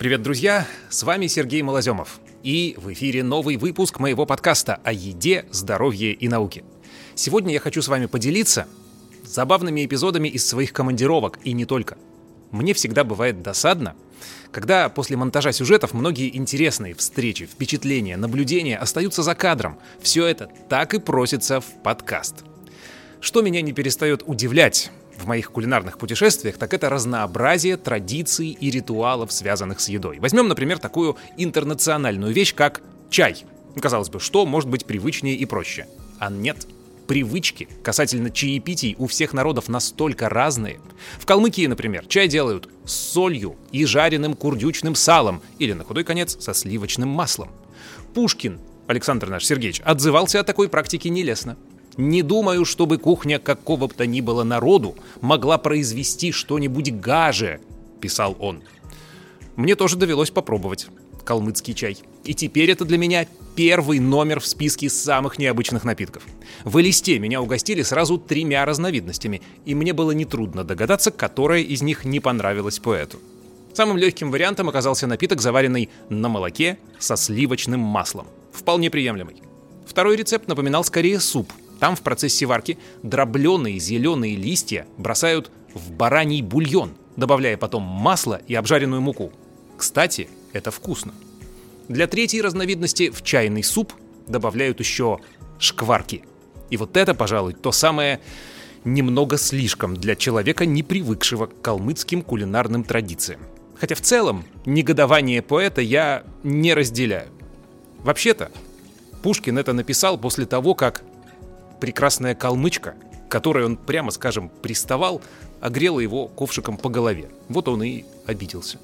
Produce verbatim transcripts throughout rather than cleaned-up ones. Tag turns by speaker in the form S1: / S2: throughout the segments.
S1: Привет, друзья! С вами Сергей Малоземов. И в эфире новый выпуск моего подкаста о еде, здоровье и науке. Сегодня я хочу с вами поделиться забавными эпизодами из своих командировок, и не только. Мне всегда бывает досадно, когда после монтажа сюжетов многие интересные встречи, впечатления, наблюдения остаются за кадром. Все это так и просится в подкаст. Что меня не перестает удивлять в моих кулинарных путешествиях, так это разнообразие традиций и ритуалов, связанных с едой. Возьмем, например, такую интернациональную вещь, как чай. Казалось бы, что может быть привычнее и проще? А нет. Привычки касательно чаепитий у всех народов настолько разные. В Калмыкии, например, чай делают с солью и жареным курдючным салом, или, на худой конец, со сливочным маслом. Пушкин, Александр наш Сергеевич, отзывался о такой практике нелестно. «Не думаю, чтобы кухня какого бы то ни было народу могла произвести что-нибудь гаже», — писал он. Мне тоже довелось попробовать калмыцкий чай. И теперь это для меня первый номер в списке самых необычных напитков. В Элисте меня угостили сразу тремя разновидностями, и мне было нетрудно догадаться, которая из них не понравилась поэту. Самым легким вариантом оказался напиток, заваренный на молоке со сливочным маслом. Вполне приемлемый. Второй рецепт напоминал скорее суп. Там в процессе варки дробленые зеленые листья бросают в бараний бульон, добавляя потом масло и обжаренную муку. Кстати, это вкусно. Для третьей разновидности в чайный суп добавляют еще шкварки. И вот это, пожалуй, то самое немного слишком для человека, не привыкшего к калмыцким кулинарным традициям. Хотя в целом негодование поэта я не разделяю. Вообще-то, Пушкин это написал после того, как прекрасная калмычка, к которой он, прямо скажем, приставал, огрела его ковшиком по голове. Вот он и обиделся.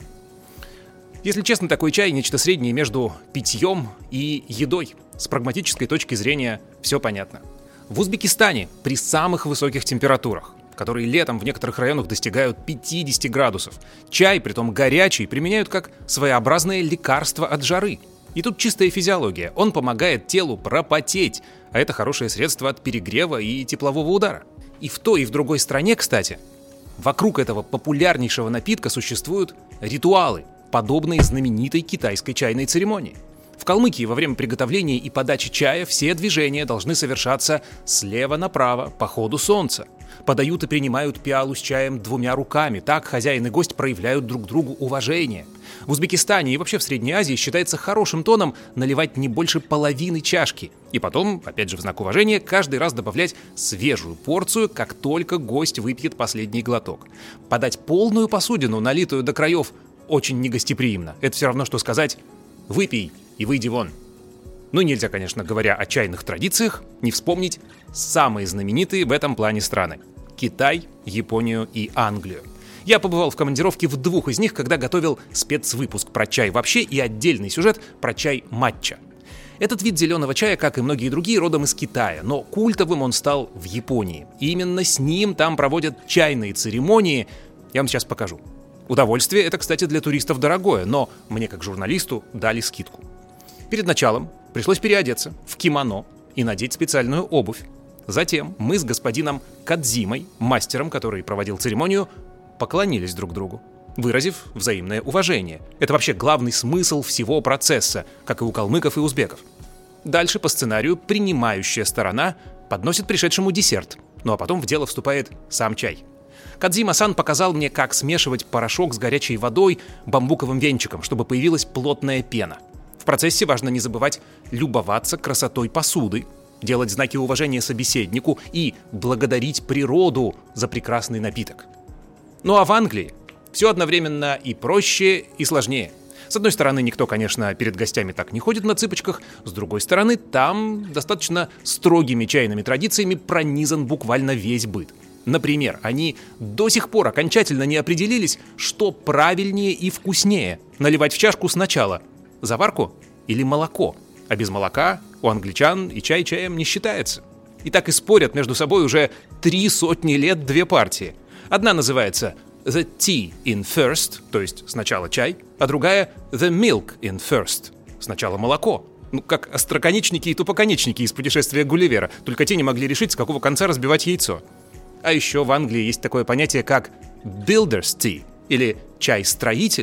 S1: Если честно, такой чай — нечто среднее между питьем и едой. С прагматической точки зрения все понятно. В Узбекистане при самых высоких температурах, которые летом в некоторых районах достигают пятьдесят градусов, чай, притом горячий, применяют как своеобразное лекарство от жары. И тут чистая физиология. Он помогает телу пропотеть, а это хорошее средство от перегрева и теплового удара. И в той, и в другой стране, кстати, вокруг этого популярнейшего напитка существуют ритуалы, подобные знаменитой китайской чайной церемонии. В Калмыкии во время приготовления и подачи чая все движения должны совершаться слева направо, по ходу солнца. Подают и принимают пиалу с чаем двумя руками. Так хозяин и гость проявляют друг другу уважение. В Узбекистане и вообще в Средней Азии считается хорошим тоном наливать не больше половины чашки. И потом, опять же в знак уважения, каждый раз добавлять свежую порцию, как только гость выпьет последний глоток. Подать полную посудину, налитую до краев, очень негостеприимно. Это все равно, что сказать «выпей и выйди вон». Ну, нельзя, конечно, говоря о чайных традициях, не вспомнить самые знаменитые в этом плане страны – Китай, Японию и Англию. Я побывал в командировке в двух из них, когда готовил спецвыпуск про чай вообще и отдельный сюжет про чай матча. Этот вид зеленого чая, как и многие другие, родом из Китая, но культовым он стал в Японии. И именно с ним там проводят чайные церемонии. Я вам сейчас покажу. Удовольствие это, кстати, для туристов дорогое, но мне, как журналисту, дали скидку. Перед началом пришлось переодеться в кимоно и надеть специальную обувь. Затем мы с господином Кадзимой, мастером, который проводил церемонию, поклонились друг другу, выразив взаимное уважение. Это вообще главный смысл всего процесса, как и у калмыков и узбеков. Дальше по сценарию принимающая сторона подносит пришедшему десерт, ну а потом в дело вступает сам чай. Кадзима-сан показал мне, как смешивать порошок с горячей водой бамбуковым венчиком, чтобы появилась плотная пена. В процессе важно не забывать любоваться красотой посуды, делать знаки уважения собеседнику и благодарить природу за прекрасный напиток. Ну а в Англии все одновременно и проще, и сложнее. С одной стороны, никто, конечно, перед гостями так не ходит на цыпочках, с другой стороны, там достаточно строгими чайными традициями пронизан буквально весь быт. Например, они до сих пор окончательно не определились, что правильнее и вкуснее – наливать в чашку сначала заварку или молоко, а без молока у англичан и чай чаем не считается. И так и спорят между собой уже три сотни лет две партии. Одна называется «the tea in first», то есть сначала чай, а другая «the milk in first», сначала молоко. Ну, как остроконечники и тупоконечники из «Путешествия Гулливера», только те не могли решить, с какого конца разбивать яйцо. А еще в Англии есть такое понятие, как «builder's tea», или «чай строителя»,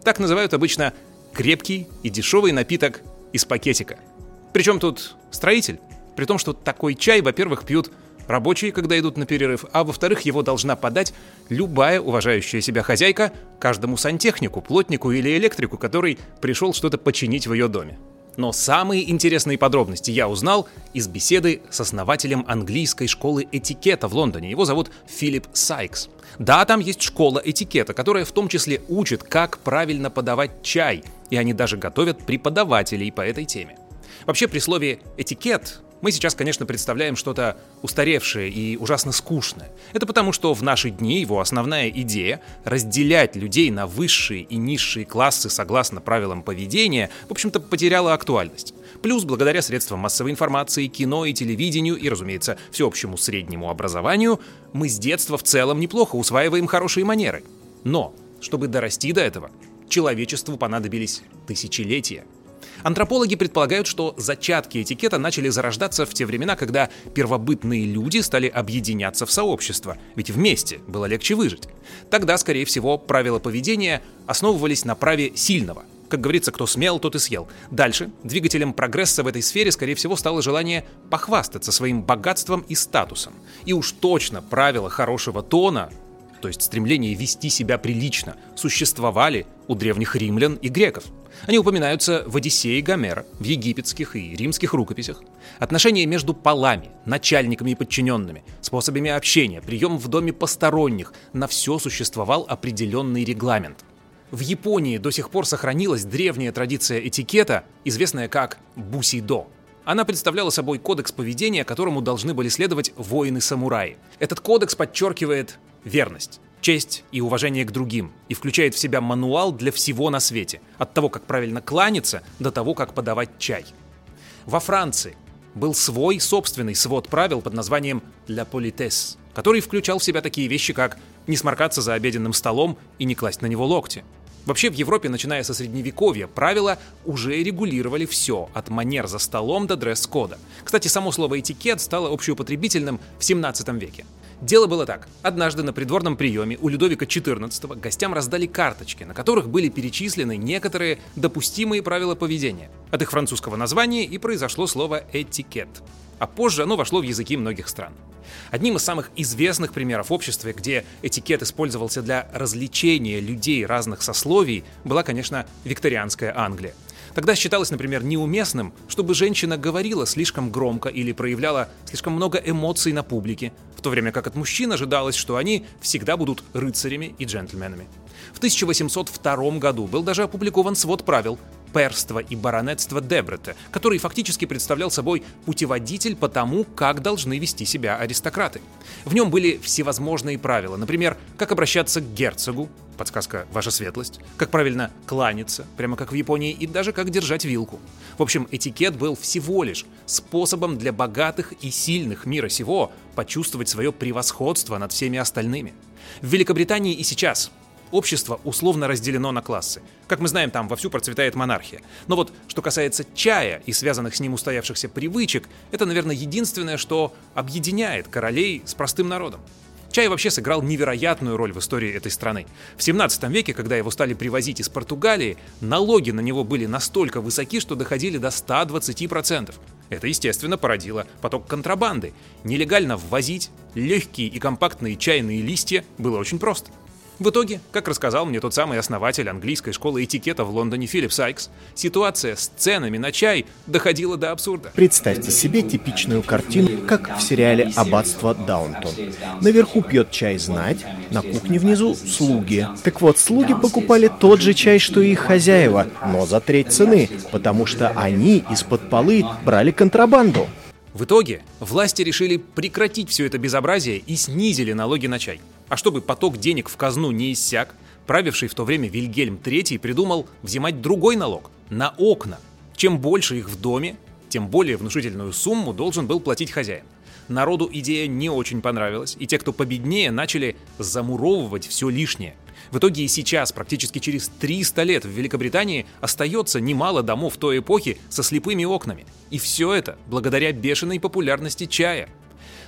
S1: Так называют обычно крепкий и дешевый напиток из пакетика. Причем тут строитель, при том, что такой чай, во-первых, пьют рабочие, когда идут на перерыв, а во-вторых, его должна подать любая уважающая себя хозяйка каждому сантехнику, плотнику или электрику, который пришел что-то починить в ее доме. Но самые интересные подробности я узнал из беседы с основателем английской школы этикета в Лондоне. Его зовут Филипп Сайкс. Да, там есть школа этикета, которая в том числе учит, как правильно подавать чай, и они даже готовят преподавателей по этой теме. Вообще, при слове «этикет» мы сейчас, конечно, представляем что-то устаревшее и ужасно скучное. Это потому, что в наши дни его основная идея — разделять людей на высшие и низшие классы согласно правилам поведения, в общем-то, потеряла актуальность. Плюс, благодаря средствам массовой информации, кино и телевидению и, разумеется, всеобщему среднему образованию, мы с детства в целом неплохо усваиваем хорошие манеры. Но, чтобы дорасти до этого, человечеству понадобились тысячелетия. Антропологи предполагают, что зачатки этикета начали зарождаться в те времена, когда первобытные люди стали объединяться в сообщества, ведь вместе было легче выжить. Тогда, скорее всего, правила поведения основывались на праве сильного. Как говорится, кто смел, тот и съел. Дальше двигателем прогресса в этой сфере, скорее всего, стало желание похвастаться своим богатством и статусом. И уж точно правила хорошего тона, то есть стремление вести себя прилично, существовали у древних римлян и греков. Они упоминаются в «Одиссее» Гомера, в египетских и римских рукописях. Отношения между полами, начальниками и подчиненными, способами общения, прием в доме посторонних — на все существовал определенный регламент. В Японии до сих пор сохранилась древняя традиция этикета, известная как бусидо. Она представляла собой кодекс поведения, которому должны были следовать воины-самураи. Этот кодекс подчеркивает верность, честь и уважение к другим и включает в себя мануал для всего на свете, от того, как правильно кланяться, до того, как подавать чай. Во Франции был свой собственный свод правил под названием «La politesse», который включал в себя такие вещи, как не сморкаться за обеденным столом и не класть на него локти. Вообще в Европе, начиная со Средневековья, правила уже регулировали все, от манер за столом до дресс-кода. Кстати, само слово «этикет» стало общеупотребительным в семнадцатом веке. Дело было так. Однажды на придворном приеме у Людовика четырнадцатого гостям раздали карточки, на которых были перечислены некоторые допустимые правила поведения. От их французского названия и произошло слово «этикет». А позже оно вошло в языки многих стран. Одним из самых известных примеров общества, где этикет использовался для развлечения людей разных сословий, была, конечно, викторианская Англия. Тогда считалось, например, неуместным, чтобы женщина говорила слишком громко или проявляла слишком много эмоций на публике, в то время как от мужчин ожидалось, что они всегда будут рыцарями и джентльменами. В тысяча восемьсот втором году был даже опубликован свод правил «Перство и баронетство Дебрете», который фактически представлял собой путеводитель по тому, как должны вести себя аристократы. В нем были всевозможные правила, например, как обращаться к герцогу, подсказка «Ваша светлость», как правильно кланяться, прямо как в Японии, и даже как держать вилку. В общем, этикет был всего лишь способом для богатых и сильных мира сего почувствовать свое превосходство над всеми остальными. В Великобритании и сейчас общество условно разделено на классы. Как мы знаем, там вовсю процветает монархия. Но вот что касается чая и связанных с ним устоявшихся привычек, это, наверное, единственное, что объединяет королей с простым народом. Чай вообще сыграл невероятную роль в истории этой страны. В семнадцатом веке, когда его стали привозить из Португалии, налоги на него были настолько высоки, что доходили до ста двадцати процентов. Это, естественно, породило поток контрабанды. Нелегально ввозить легкие и компактные чайные листья было очень просто. В итоге, как рассказал мне тот самый основатель английской школы этикета в Лондоне Филипп Сайкс, ситуация с ценами на чай доходила до абсурда.
S2: Представьте себе типичную картину, как в сериале «Аббатство Даунтон». Наверху пьет чай знать, на кухне внизу — слуги. Так вот, слуги покупали тот же чай, что и их хозяева, но за треть цены, потому что они из-под полы брали контрабанду.
S1: В итоге власти решили прекратить все это безобразие и снизили налоги на чай. А чтобы поток денег в казну не иссяк, правивший в то время Вильгельм третий придумал взимать другой налог – на окна. Чем больше их в доме, тем более внушительную сумму должен был платить хозяин. Народу идея не очень понравилась, и те, кто победнее, начали замуровывать все лишнее. В итоге и сейчас, практически через триста лет, в Великобритании остается немало домов той эпохи со слепыми окнами. И все это благодаря бешеной популярности чая.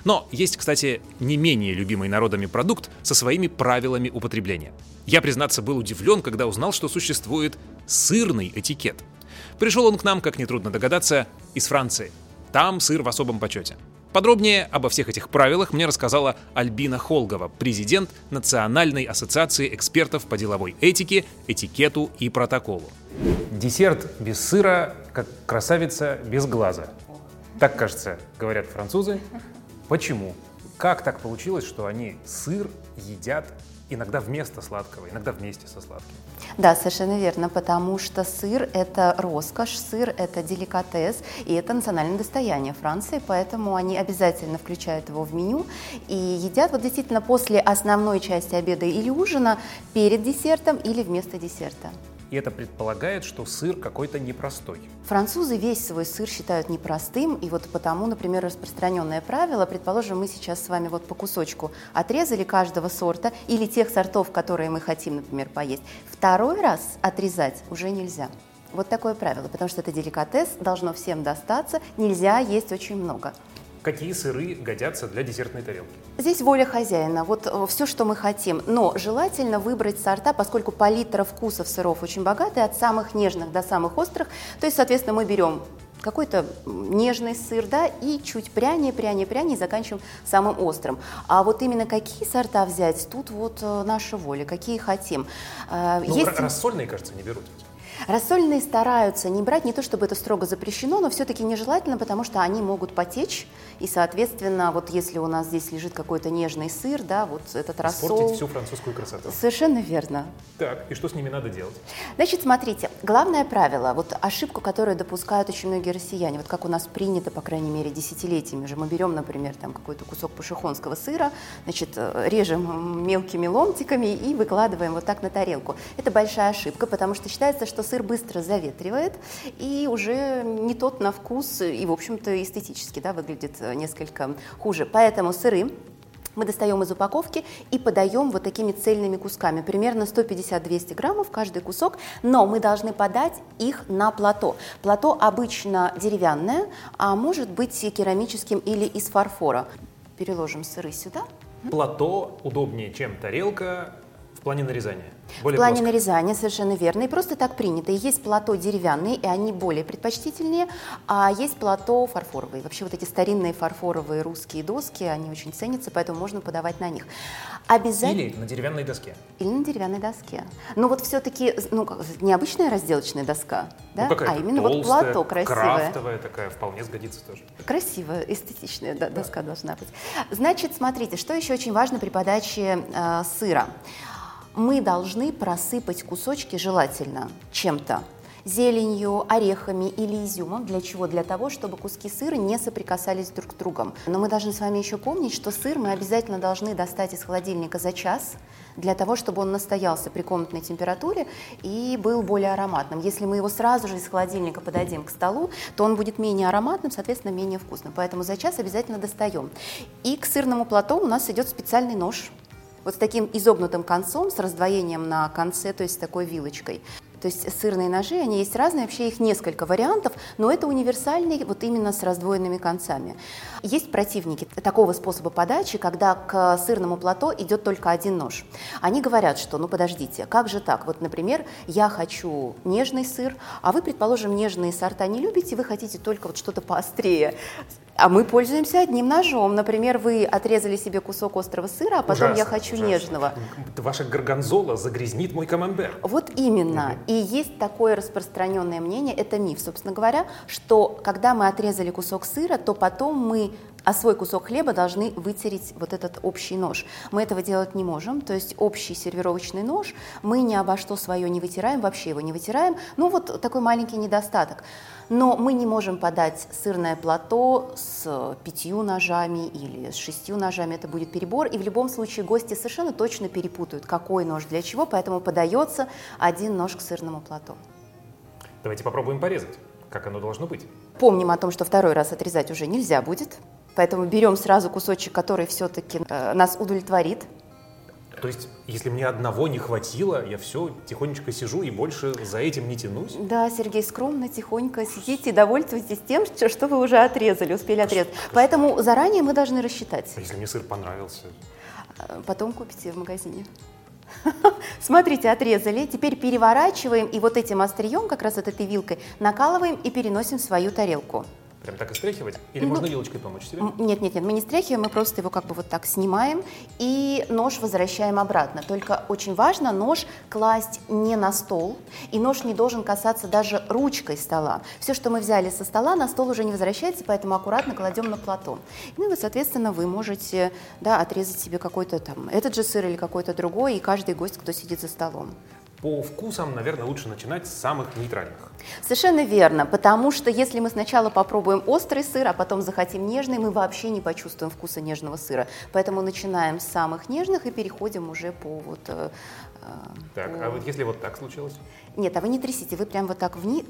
S1: Но есть, кстати, не менее любимый народами продукт со своими правилами употребления. Я, признаться, был удивлен, когда узнал, что существует сырный этикет. Пришел он к нам, как нетрудно догадаться, из Франции. Там сыр в особом почете. Подробнее обо всех этих правилах мне рассказала Альбина Холгова, президент Национальной ассоциации экспертов по деловой этике, этикету и протоколу. Десерт без сыра, как красавица без глаза. Так, кажется, говорят французы. Почему? Как так получилось, что они сыр едят иногда вместо сладкого, иногда вместе со сладким?
S3: Да, совершенно верно, потому что сыр – это роскошь, сыр – это деликатес, и это национальное достояние Франции, поэтому они обязательно включают его в меню и едят вот действительно после основной части обеда или ужина, перед десертом или вместо десерта.
S1: И это предполагает, что сыр какой-то непростой.
S3: Французы весь свой сыр считают непростым, и вот потому, например, распространенное правило, предположим, мы сейчас с вами вот по кусочку отрезали каждого сорта или тех сортов, которые мы хотим, например, поесть. Второй раз отрезать уже нельзя. Вот такое правило, потому что это деликатес, должно всем достаться, нельзя есть очень много.
S1: Какие сыры годятся для десертной тарелки?
S3: Здесь воля хозяина, вот все, что мы хотим. Но желательно выбрать сорта, поскольку палитра вкусов сыров очень богатая, от самых нежных до самых острых. То есть, соответственно, мы берем какой-то нежный сыр, да, и чуть прянее, прянее, прянее, и заканчиваем самым острым. А вот именно какие сорта взять, тут вот наша воля, какие хотим.
S1: Ну, Есть... рассольные, кажется, не берут.
S3: Рассольные стараются не брать, не то чтобы это строго запрещено, но все-таки нежелательно, потому что они могут потечь, и, соответственно, вот если у нас здесь лежит какой-то нежный сыр, да, вот этот рассол...
S1: Испортить всю французскую красоту.
S3: Совершенно верно.
S1: Так, и что с ними надо делать?
S3: Значит, смотрите, главное правило, вот ошибку, которую допускают очень многие россияне, вот как у нас принято, по крайней мере, десятилетиями же, мы берем, например, там какой-то кусок пошехонского сыра, значит, режем мелкими ломтиками и выкладываем вот так на тарелку. Это большая ошибка, потому что считается, что сыр быстро заветривает и уже не тот на вкус и, в общем-то, эстетически, да, выглядит несколько хуже. Поэтому сыры мы достаем из упаковки и подаем вот такими цельными кусками, примерно сто пятьдесят - двести граммов каждый кусок, но мы должны подать их на плато. Плато обычно деревянное, а может быть керамическим или из фарфора. Переложим сыры сюда.
S1: Плато удобнее, чем тарелка в плане нарезания. Более
S3: в плане
S1: плоско.
S3: нарезания, совершенно верно. И просто так принято. И есть плато деревянные, и они более предпочтительнее, а есть плато фарфоровые. Вообще вот эти старинные фарфоровые русские доски, они очень ценятся, поэтому можно подавать на них. Обязательно...
S1: Или на деревянной доске.
S3: Или на деревянной доске. Но вот все-таки, ну, необычная разделочная доска, да?
S1: Ну,
S3: а именно
S1: толстая,
S3: вот плато красивое.
S1: крафтовая такая, вполне сгодится тоже.
S3: Красивая, эстетичная да, доска должна быть. Значит, смотрите, что еще очень важно при подаче э, сыра. Мы должны просыпать кусочки желательно чем-то. Зеленью, орехами или изюмом. Для чего? Для того, чтобы куски сыра не соприкасались друг с другом. Но мы должны с вами еще помнить, что сыр мы обязательно должны достать из холодильника за час, для того, чтобы он настоялся при комнатной температуре и был более ароматным. Если мы его сразу же из холодильника подадим к столу, то он будет менее ароматным, соответственно, менее вкусным. Поэтому за час обязательно достаем. И к сырному плато у нас идет специальный нож. Вот с таким изогнутым концом, с раздвоением на конце, то есть с такой вилочкой. То есть сырные ножи, они есть разные, вообще их несколько вариантов, но это универсальный вот именно с раздвоенными концами. Есть противники такого способа подачи, когда к сырному плато идет только один нож. Они говорят, что, ну подождите, как же так? Вот, например, я хочу нежный сыр, а вы, предположим, нежные сорта не любите, вы хотите только вот что-то поострее. А мы пользуемся одним ножом. Например, вы отрезали себе кусок острого сыра, а потом ужасно, я хочу ужасно. нежного.
S1: Ваша горгонзола загрязнит мой камамбер.
S3: Вот именно. Mm-hmm. И есть такое распространенное мнение, это миф, собственно говоря, что когда мы отрезали кусок сыра, то потом мы а свой кусок хлеба должны вытереть вот этот общий нож. Мы этого делать не можем, то есть общий сервировочный нож мы ни обо что свое не вытираем, вообще его не вытираем. Ну вот такой маленький недостаток. Но мы не можем подать сырное плато с пятью ножами или с шестью ножами, это будет перебор. И в любом случае гости совершенно точно перепутают, какой нож для чего, поэтому подается один нож к сырному плато.
S1: Давайте попробуем порезать, как оно должно быть.
S3: Помним о том, что второй раз отрезать уже нельзя будет. Поэтому берем сразу кусочек, который все-таки э, нас удовлетворит.
S1: То есть, если мне одного не хватило, я все тихонечко сижу и больше за этим не тянусь?
S3: Да, Сергей, скромно, тихонько сидите и довольствуйтесь тем, что, что вы уже отрезали, успели отрезать. Поэтому заранее мы должны рассчитать.
S1: А если мне сыр понравился?
S3: Потом купите в магазине. Смотрите, отрезали. Теперь переворачиваем и вот этим острием, как раз вот этой вилкой, накалываем и переносим в свою тарелку.
S1: Прям так и стряхивать? Или ну, можно вилочкой помочь себе?
S3: Нет, нет, нет, мы не стряхиваем, мы просто его как бы вот так снимаем и нож возвращаем обратно. Только очень важно нож класть не на стол, и нож не должен касаться даже ручкой стола. Все, что мы взяли со стола, на стол уже не возвращается, поэтому аккуратно кладем на плато. Ну и, соответственно, вы можете, да, отрезать себе какой-то там этот же сыр или какой-то другой, и каждый гость, кто сидит за столом.
S1: По вкусам, наверное, лучше начинать с самых нейтральных.
S3: Совершенно верно, потому что если мы сначала попробуем острый сыр, а потом захотим нежный, мы вообще не почувствуем вкуса нежного сыра. Поэтому начинаем с самых нежных и переходим уже по вот... Э,
S1: так, по... а вот если вот так случилось?
S3: Нет, а вы не трясите, вы прям вот так вниз.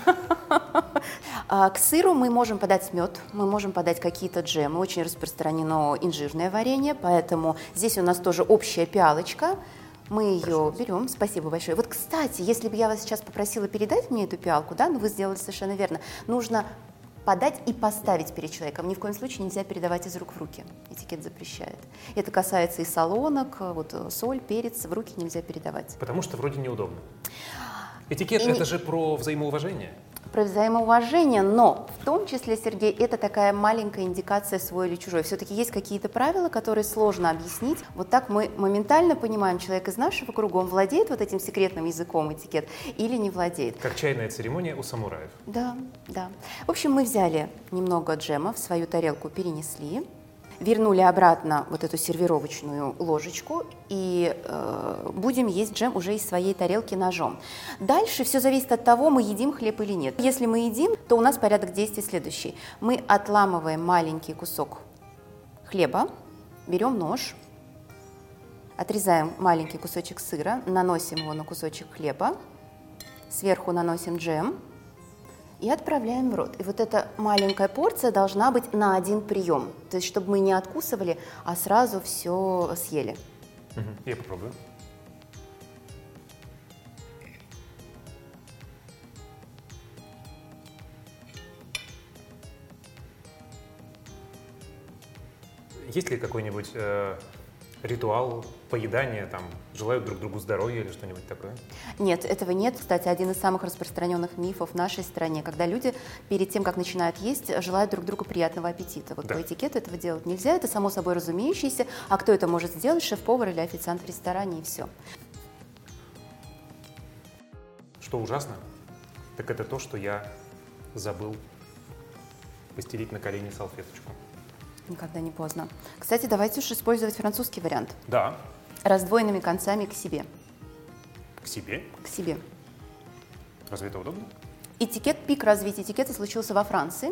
S3: К сыру мы можем подать мед, мы можем подать какие-то джемы, очень распространено инжирное варенье, поэтому здесь у нас тоже общая пиалочка. Мы ее берем, спасибо большое. Вот, кстати, если бы я вас сейчас попросила передать мне эту пиалку, да, ну вы сделали совершенно верно, нужно подать и поставить перед человеком. Ни в коем случае нельзя передавать из рук в руки. Этикет запрещает. Это касается и солонок, вот соль, перец в руки нельзя передавать.
S1: Потому что вроде неудобно. Этикет и... – это же про взаимоуважение.
S3: Про взаимоуважение, но в том числе, Сергей, это такая маленькая индикация свой или чужой. Все-таки есть какие-то правила, которые сложно объяснить. Вот так мы моментально понимаем, человек из нашего круга, он владеет вот этим секретным языком этикет или не владеет.
S1: Как чайная церемония у самураев.
S3: Да, да. В общем, мы взяли немного джема, в свою тарелку перенесли, вернули обратно вот эту сервировочную ложечку и э, будем есть джем уже из своей тарелки ножом. Дальше все зависит от того, мы едим хлеб или нет. Если мы едим, то у нас порядок действий следующий. Мы отламываем маленький кусок хлеба, берем нож, отрезаем маленький кусочек сыра, наносим его на кусочек хлеба, сверху наносим джем и отправляем в рот. И вот эта маленькая порция должна быть на один прием. То есть, чтобы мы не откусывали, а сразу все съели.
S1: Угу. Я попробую. Есть ли какой-нибудь э, ритуал поедания, там, желают друг другу здоровья или что-нибудь такое?
S3: Нет, этого нет. Кстати, один из самых распространенных мифов в нашей стране, когда люди перед тем, как начинают есть, желают друг другу приятного аппетита. Вот да. По этикету этого делать нельзя, это само собой разумеющееся. А кто это может сделать? Шеф-повар или официант в ресторане, и все.
S1: Что ужасно, так это то, что я забыл постелить на колени салфеточку.
S3: Никогда не поздно. Кстати, давайте уж использовать французский вариант.
S1: Да.
S3: Раздвоенными концами к себе.
S1: К себе?
S3: К себе.
S1: Разве это удобно?
S3: Этикет, пик развития этикета случился во Франции.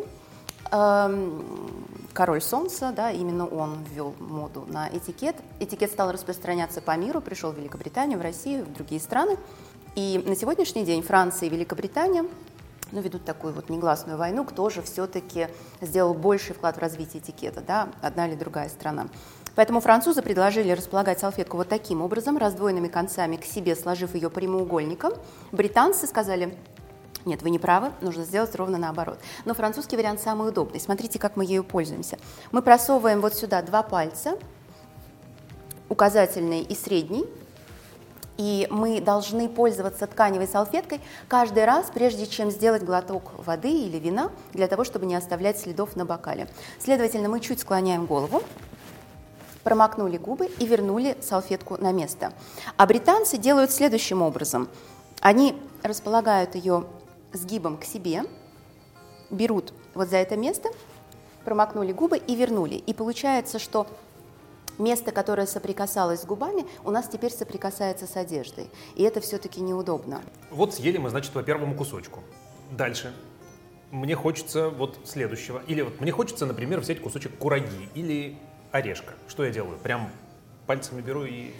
S3: Король Солнца, да, именно он ввел моду на этикет. Этикет стал распространяться по миру, пришел в Великобританию, в Россию, в другие страны. И на сегодняшний день Франция и Великобритания ну, ведут такую вот негласную войну, кто же все-таки сделал больший вклад в развитие этикета, да, одна или другая страна. Поэтому французы предложили располагать салфетку вот таким образом, раздвоенными концами к себе, сложив ее прямоугольником. Британцы сказали: нет, вы не правы, нужно сделать ровно наоборот. Но французский вариант самый удобный. Смотрите, как мы ею пользуемся. Мы просовываем вот сюда два пальца, указательный и средний, и мы должны пользоваться тканевой салфеткой каждый раз, прежде чем сделать глоток воды или вина, для того, чтобы не оставлять следов на бокале. Следовательно, мы чуть склоняем голову, промокнули губы и вернули салфетку на место. А британцы делают следующим образом. Они располагают ее сгибом к себе, берут вот за это место, промокнули губы и вернули. И получается, что место, которое соприкасалось с губами, у нас теперь соприкасается с одеждой. И это все-таки неудобно.
S1: Вот съели мы, значит, по первому кусочку. Дальше. Мне хочется вот следующего. Или вот мне хочется, например, взять кусочек кураги или орешка. Что я делаю? Прям пальцами беру и...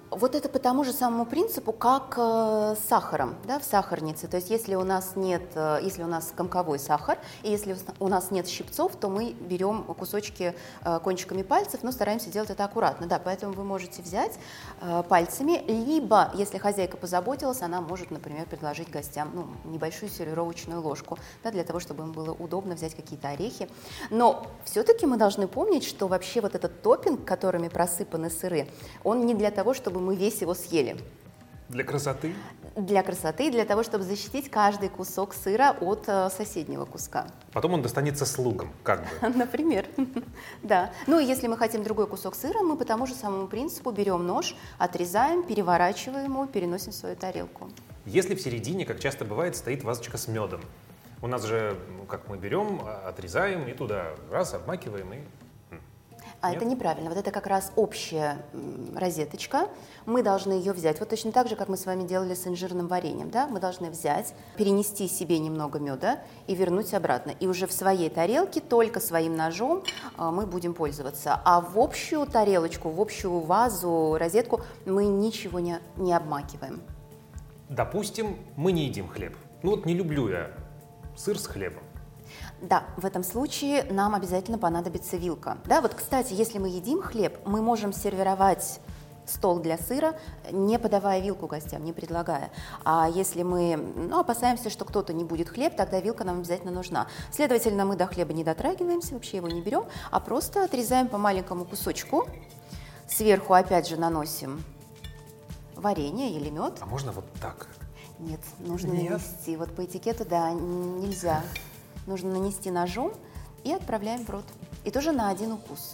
S3: Вот это по тому же самому принципу, как э, с сахаром, да, в сахарнице. То есть если у нас нет, э, если у нас комковой сахар, и если у нас нет щипцов, то мы берем кусочки э, кончиками пальцев, но стараемся делать это аккуратно. Да, поэтому вы можете взять э, пальцами, либо, если хозяйка позаботилась, она может, например, предложить гостям ну, небольшую сервировочную ложку, да, для того, чтобы им было удобно взять какие-то орехи. Но все-таки мы должны помнить, что вообще вот этот топпинг, которыми просыпаны сыры, он не для того, чтобы мы весь его съели.
S1: Для красоты?
S3: Для красоты, для того, чтобы защитить каждый кусок сыра от э, соседнего куска.
S1: Потом он достанется слугам, как бы.
S3: Например, да. Ну и если мы хотим другой кусок сыра, мы по тому же самому принципу берем нож, отрезаем, переворачиваем его, переносим в свою тарелку.
S1: Если в середине, как часто бывает, стоит вазочка с медом, у нас же, ну, как мы берем, отрезаем и туда раз, обмакиваем и...
S3: А
S1: Нет?
S3: это неправильно. Вот это как раз общая м, розеточка. Мы должны ее взять. Вот точно так же, как мы с вами делали с инжирным вареньем. Да? Мы должны взять, перенести себе немного меда и вернуть обратно. И уже в своей тарелке только своим ножом а, мы будем пользоваться. А в общую тарелочку, в общую вазу, розетку мы ничего не, не обмакиваем.
S1: Допустим, мы не едим хлеб. Ну вот не люблю я сыр с хлебом.
S3: Да, в этом случае нам обязательно понадобится вилка. Да, вот, кстати, если мы едим хлеб, мы можем сервировать стол для сыра, не подавая вилку гостям, не предлагая. А если мы ну, опасаемся, что кто-то не будет хлеб, тогда вилка нам обязательно нужна. Следовательно, мы до хлеба не дотрагиваемся, вообще его не берем, а просто отрезаем по маленькому кусочку. Сверху опять же наносим варенье или мед.
S1: А можно вот так?
S3: Нет, нужно
S1: Нет?
S3: нанести. Вот по этикету, да, нельзя. Нужно нанести ножом и отправляем в рот. И тоже на один укус.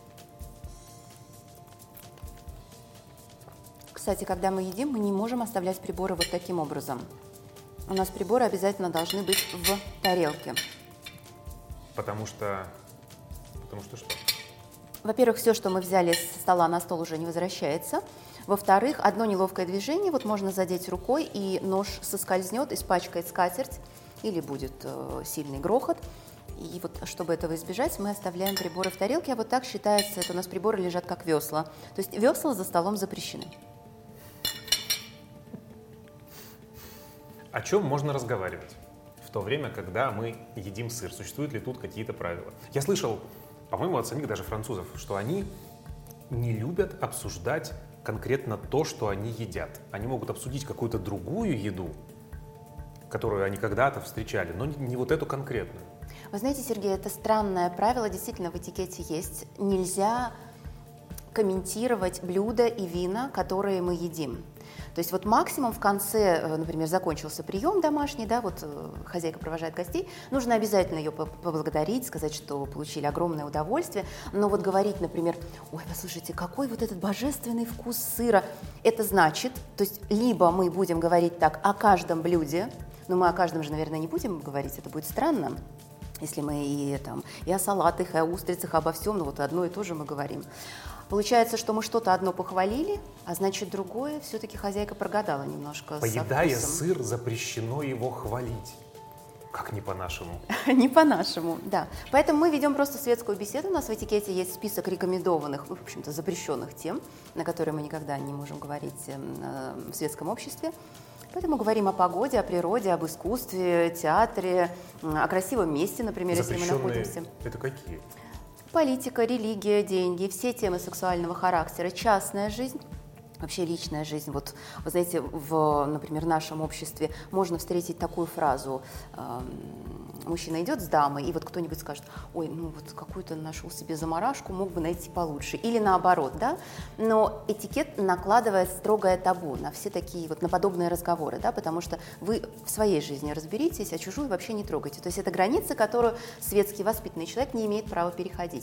S3: Кстати, когда мы едим, мы не можем оставлять приборы вот таким образом. У нас приборы обязательно должны быть в тарелке.
S1: Потому что... Потому что что?
S3: Во-первых, все, что мы взяли со стола на стол, уже не возвращается. Во-вторых, одно неловкое движение, вот можно задеть рукой, и нож соскользнет, испачкает скатерть, или будет э, сильный грохот. И вот, чтобы этого избежать, мы оставляем приборы в тарелке, а вот так считается, это у нас приборы лежат как весла. То есть весла за столом запрещены.
S1: О чем можно разговаривать в то время, когда мы едим сыр? Существуют ли тут какие-то правила? Я слышал, по-моему, от самих даже французов, что они не любят обсуждать конкретно то, что они едят. Они могут обсудить какую-то другую еду, которую они когда-то встречали, но не вот эту конкретную.
S3: Вы знаете, Сергей, это странное правило, действительно в этикете есть. Нельзя комментировать блюда и вина, которые мы едим. То есть вот максимум в конце, например, закончился прием домашний, да, вот хозяйка провожает гостей, нужно обязательно ее поблагодарить, сказать, что получили огромное удовольствие, но вот говорить, например, ой, послушайте, какой вот этот божественный вкус сыра, это значит, то есть либо мы будем говорить так о каждом блюде, но мы о каждом же, наверное, не будем говорить, это будет странно, если мы и, там, и о салатах, и о устрицах, обо всем, но вот одно и то же мы говорим. Получается, что мы что-то одно похвалили, а значит другое все-таки хозяйка прогадала немножко.
S1: Поедая сыр, запрещено его хвалить. Как не по-нашему?
S3: Не по-нашему, да. Поэтому мы ведем просто светскую беседу. У нас в этикете есть список рекомендованных, в общем-то, запрещенных тем, на которые мы никогда не можем говорить в светском обществе. Поэтому говорим о погоде, о природе, об искусстве, театре, о красивом месте, например, если мы находимся.
S1: Это какие?
S3: Политика, религия, деньги, все темы сексуального характера, частная жизнь, вообще личная жизнь. Вот, вы знаете, в, например, нашем обществе можно встретить такую фразу. Э, мужчина идет с дамой, и вот кто-нибудь скажет, ой, ну вот какую-то нашел себе заморашку, мог бы найти получше. Или наоборот, да? Но этикет накладывает строгое табу на все такие вот, на подобные разговоры, да, потому что вы в своей жизни разберитесь, а чужую вообще не трогайте. То есть это граница, которую светский воспитанный человек не имеет права переходить.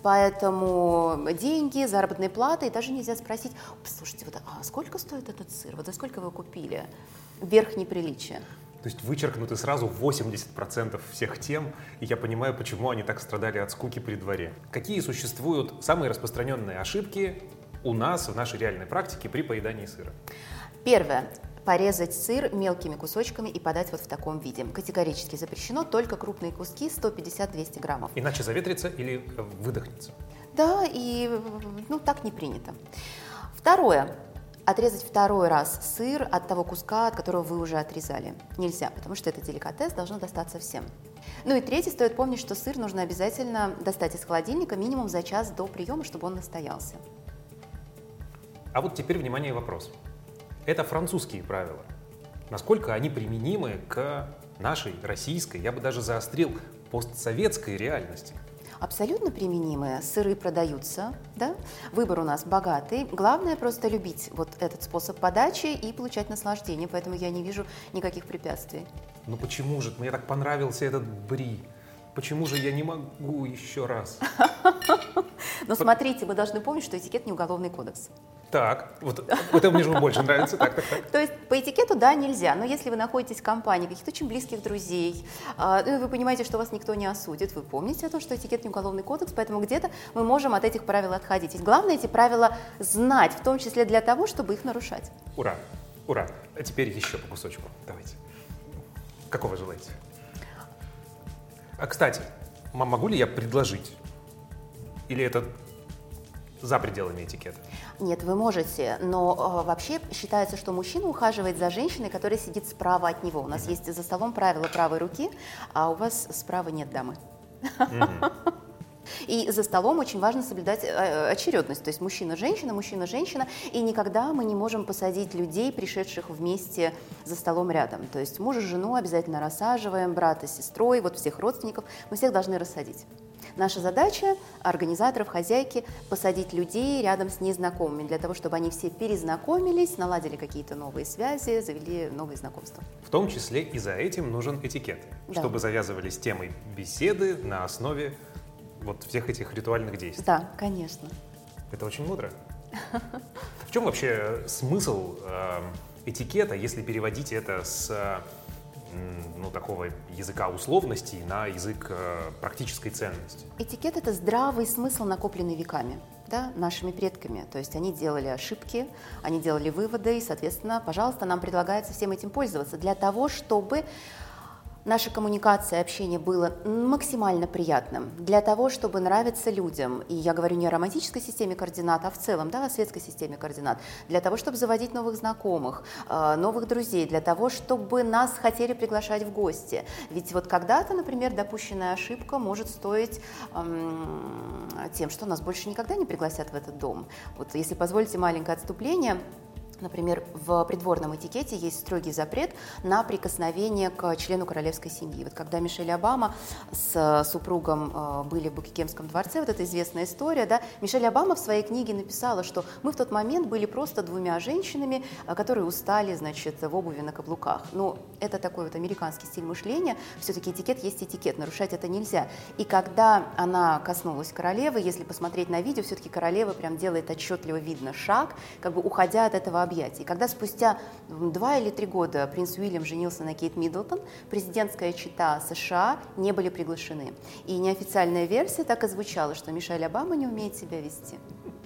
S3: Поэтому деньги, заработные платы, и даже нельзя спросить, слушайте, вот, а сколько стоит этот сыр? Вот за сколько вы купили? Верх неприличия.
S1: То есть вычеркнуты сразу восемьдесят процентов всех тем, и я понимаю, почему они так страдали от скуки при дворе. Какие существуют самые распространенные ошибки у нас в нашей реальной практике при поедании сыра?
S3: Первое. Порезать сыр мелкими кусочками и подать вот в таком виде. Категорически запрещено, только крупные куски сто пятьдесят - двести граммов.
S1: Иначе заветрится или выдохнется?
S3: Да, и ну, так не принято. Второе. отрезать второй раз сыр от того куска, от которого вы уже отрезали. Нельзя, потому что это деликатес, должно достаться всем. Ну и третье, стоит помнить, что сыр нужно обязательно достать из холодильника минимум за час до приема, чтобы он настоялся.
S1: А вот теперь, внимание, вопрос. Это французские правила. Насколько они применимы к нашей, российской, я бы даже заострил, постсоветской реальности?
S3: Абсолютно применимые. Сыры продаются, да? Выбор у нас богатый. Главное просто любить вот этот способ подачи и получать наслаждение, поэтому я не вижу никаких препятствий.
S1: Ну почему же? Мне так понравился этот бри. Почему же я не могу еще раз?
S3: Но смотрите, мы должны помнить, что этикет не уголовный кодекс.
S1: Так, вот это мне же больше нравится. Так, так, так.
S3: То есть по этикету, да, нельзя, но если вы находитесь в компании каких-то очень близких друзей, э, вы понимаете, что вас никто не осудит, вы помните о том, что этикет не уголовный кодекс, поэтому где-то мы можем от этих правил отходить. Ведь главное эти правила знать, в том числе для того, чтобы их нарушать.
S1: Ура, ура. А теперь еще по кусочку. Давайте. Какого желаете? А, кстати, могу ли я предложить? Или это за пределами этикета?
S3: Нет, вы можете, но э, вообще считается, что мужчина ухаживает за женщиной, которая сидит справа от него. У нас mm-hmm. есть за столом правило правой руки, а у вас справа нет дамы. Mm-hmm. И за столом очень важно соблюдать э, очередность, то есть мужчина-женщина, мужчина-женщина, и никогда мы не можем посадить людей, пришедших вместе за столом рядом. То есть мужа, жену обязательно рассаживаем, брата с сестрой, вот всех родственников, мы всех должны рассадить. Наша задача, организаторов, хозяйки, посадить людей рядом с незнакомыми, для того, чтобы они все перезнакомились, наладили какие-то новые связи, завели новые знакомства.
S1: В том числе и за этим нужен этикет, да. Чтобы завязывались темы беседы на основе вот всех этих ритуальных действий.
S3: Да, конечно.
S1: Это очень мудро. В чем вообще смысл э, этикета, если переводить это с ну, такого языка условностей на язык э, практической ценности?
S3: Этикет – это здравый смысл, накопленный веками, да, нашими предками. То есть они делали ошибки, они делали выводы, и, соответственно, пожалуйста, нам предлагается всем этим пользоваться для того, чтобы наша коммуникация, общение было максимально приятным, для того, чтобы нравиться людям. И я говорю не о романтической системе координат, а в целом, да, о светской системе координат. Для того, чтобы заводить новых знакомых, новых друзей, для того, чтобы нас хотели приглашать в гости. Ведь вот когда-то, например, допущенная ошибка может стоить эм, тем, что нас больше никогда не пригласят в этот дом. Вот если позволите маленькое отступление. Например, в придворном этикете есть строгий запрет на прикосновение к члену королевской семьи. Вот когда Мишель Обама с супругом были в Букингемском дворце, вот эта известная история, да, Мишель Обама в своей книге написала, что мы в тот момент были просто двумя женщинами, которые устали, значит, в обуви на каблуках. Ну, это такой вот американский стиль мышления. Все-таки этикет есть этикет, нарушать это нельзя. И когда она коснулась королевы, если посмотреть на видео, все-таки королева прям делает отчетливо видно шаг, как бы уходя от этого объятия. И когда спустя два или три года принц Уильям женился на Кейт Миддлтон, президентская чета США не были приглашены. И неофициальная версия так и звучала, что Мишель Обама не умеет себя вести.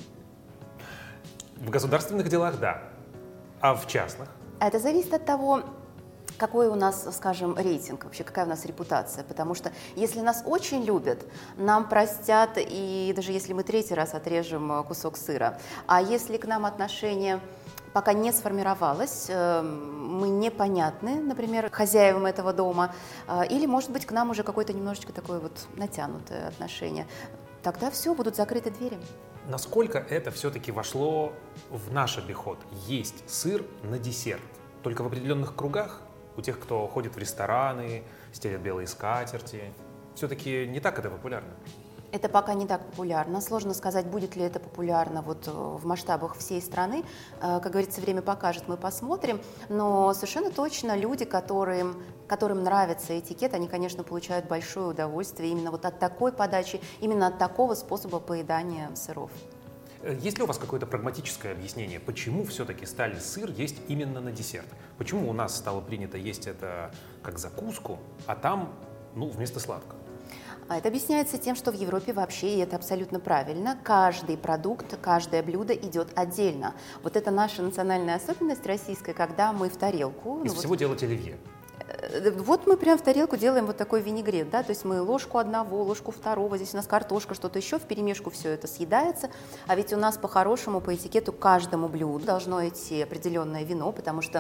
S1: В государственных делах – да, а в частных?
S3: Это зависит от того, какой у нас, скажем, рейтинг, вообще какая у нас репутация. Потому что если нас очень любят, нам простят, и даже если мы третий раз отрежем кусок сыра. А если к нам отношение пока не сформировалось, мы непонятны, например, хозяевам этого дома, или, может быть, к нам уже какое-то немножечко такое вот натянутое отношение, тогда все, будут закрыты двери.
S1: Насколько это все-таки вошло в наш обиход? Есть сыр на десерт, только в определенных кругах, у тех, кто ходит в рестораны, стелят белые скатерти, все-таки не так это популярно?
S3: Это пока не так популярно. Сложно сказать, будет ли это популярно вот в масштабах всей страны. Как говорится, время покажет, мы посмотрим. Но совершенно точно люди, которым, которым нравится этикет, они, конечно, получают большое удовольствие именно вот от такой подачи, именно от такого способа поедания сыров.
S1: Есть ли у вас какое-то прагматическое объяснение, почему все-таки стали сыр есть именно на десерт? Почему у нас стало принято есть это как закуску, а там, ну, вместо сладкого?
S3: А это объясняется тем, что в Европе вообще, и это абсолютно правильно, каждый продукт, каждое блюдо идет отдельно. Вот это наша национальная особенность российская, когда мы в тарелку…
S1: Из
S3: ну,
S1: всего
S3: вот,
S1: делать оливье.
S3: Вот мы прям в тарелку делаем вот такой винегрет, да, то есть мы ложку одного, ложку второго, здесь у нас картошка, что-то еще, вперемешку все это съедается, а ведь у нас по-хорошему, по этикету, каждому блюду должно идти определенное вино, потому что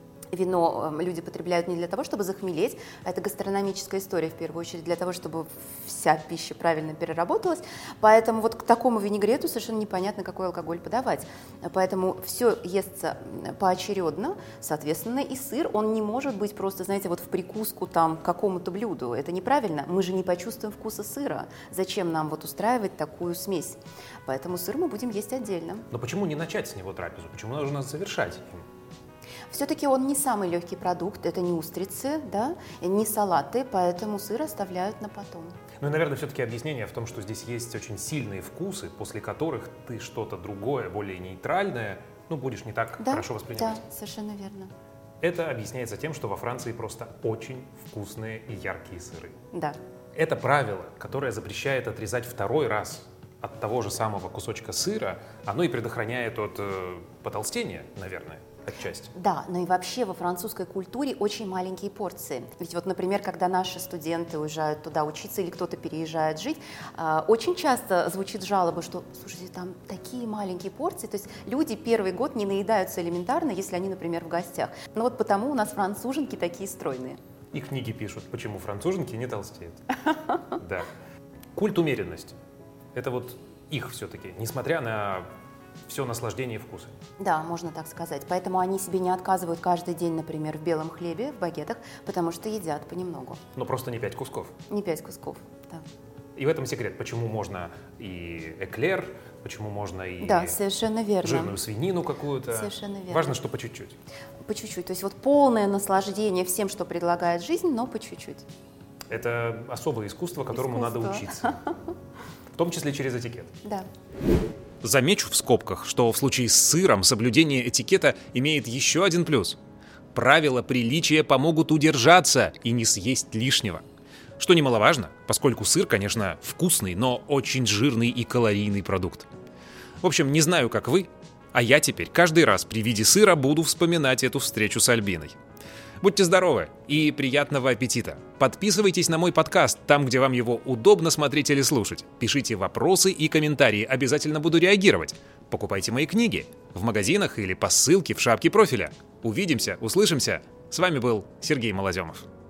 S3: вино люди потребляют не для того, чтобы захмелеть, а это гастрономическая история, в первую очередь, для того, чтобы вся пища правильно переработалась. Поэтому вот к такому винегрету совершенно непонятно, какой алкоголь подавать. Поэтому все естся поочередно, соответственно, и сыр, он не может быть просто, знаете, вот в прикуску там к какому-то блюду. Это неправильно. Мы же не почувствуем вкуса сыра. Зачем нам вот устраивать такую смесь? Поэтому сыр мы будем есть отдельно.
S1: Но почему не начать с него трапезу? Почему нужно завершать им?
S3: Все-таки он не самый легкий продукт, это не устрицы, да, не салаты, поэтому сыр оставляют на потом.
S1: Ну и, наверное, все-таки объяснение в том, что здесь есть очень сильные вкусы, после которых ты что-то другое, более нейтральное, ну, будешь не так
S3: да,
S1: хорошо воспринимать.
S3: Да, совершенно верно.
S1: Это объясняется тем, что во Франции просто очень вкусные и яркие сыры.
S3: Да.
S1: Это правило, которое запрещает отрезать второй раз от того же самого кусочка сыра, оно и предохраняет от э, потолстения, наверное. Отчасти.
S3: Да, но и вообще во французской культуре очень маленькие порции. Ведь вот, например, когда наши студенты уезжают туда учиться или кто-то переезжает жить, очень часто звучит жалоба, что, слушайте, там такие маленькие порции, то есть люди первый год не наедаются элементарно, если они, например, в гостях. Но вот потому у нас француженки такие стройные.
S1: И книги пишут, почему француженки не толстеют. Да. Культ умеренности. Это вот их все-таки, несмотря на все наслаждение и вкусы.
S3: Да, можно так сказать. Поэтому они себе не отказывают каждый день, например, в белом хлебе, в багетах, потому что едят понемногу.
S1: Но просто не пять кусков.
S3: Не пять кусков, да.
S1: И в этом секрет, почему можно и эклер, почему можно и
S3: да, совершенно верно.
S1: жирную свинину какую-то.
S3: Совершенно верно.
S1: Важно, что по чуть-чуть.
S3: По чуть-чуть. То есть вот полное наслаждение всем, что предлагает жизнь, но по чуть-чуть.
S1: Это особое искусство, которому искусство. Надо учиться. В том числе через этикет.
S3: Да.
S1: Замечу в скобках, что в случае с сыром соблюдение этикета имеет еще один плюс. Правила приличия помогут удержаться и не съесть лишнего. Что немаловажно, поскольку сыр, конечно, вкусный, но очень жирный и калорийный продукт. В общем, не знаю, как вы, а я теперь каждый раз при виде сыра буду вспоминать эту встречу с Альбиной. Будьте здоровы и приятного аппетита. Подписывайтесь на мой подкаст, там, где вам его удобно смотреть или слушать. Пишите вопросы и комментарии, обязательно буду реагировать. Покупайте мои книги в магазинах или по ссылке в шапке профиля. Увидимся, услышимся. С вами был Сергей Малоземов.